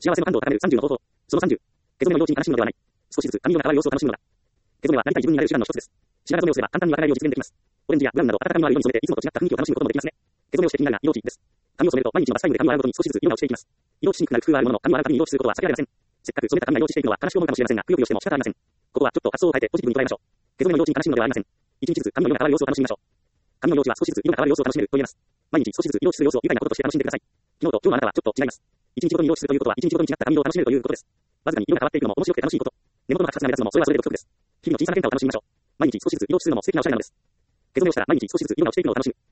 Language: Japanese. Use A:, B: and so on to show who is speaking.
A: 幸せの感度を高める30の方法。その30。毛染めの幼稚に悲しむのではない。少しずつ髪色が変わる様子を楽しむのだ。毛染めはなりたい自分になれる手段の一つです。白髪染めをすれば簡単に若返りを実現できます。オレンジやブラウンなど温かみのある色に染めていつもと違った雰囲気を楽しむこともできますね。毛染めをして気になるが色落ちです。髪を染めると毎日のバスタイムで髪を洗うごとに少しずつ色が落ちていきます。色落ちしにくくなる工夫はあるものの、髪を洗うたびに色落ちすることは避けられません。せっかく染めた髪が色落ちしているのは悲しく思うかもしれませんが、くよくよしても仕方ありません。ここはちょっと発想を変えてポジティブに捉えましょう。毛染めの色落ちに悲しむのではありません。一日ずつ髪の色が変わる様子を楽しみましょう。髪の色落ちは少しずつ色が変わる様子を楽しめると言えます。毎日少しずつ色落ちする様子を愉快なこととして楽しんでください。昨日と今日のあなたはちょっと違います。一日ごとに色落ちするということは一日ごとに違った髪色を楽しめるということです。わずかに色が変わっていくのも面白くて楽しいこと。根元のカツカツが目立つのもそれはそれで独特です。日々の小さな変化を楽しみましょう。毎日少しずつ色落ちするのも素敵なおしゃれなのです。毛染めをしたら毎日少しずつ色が落ちていくのを楽しむ。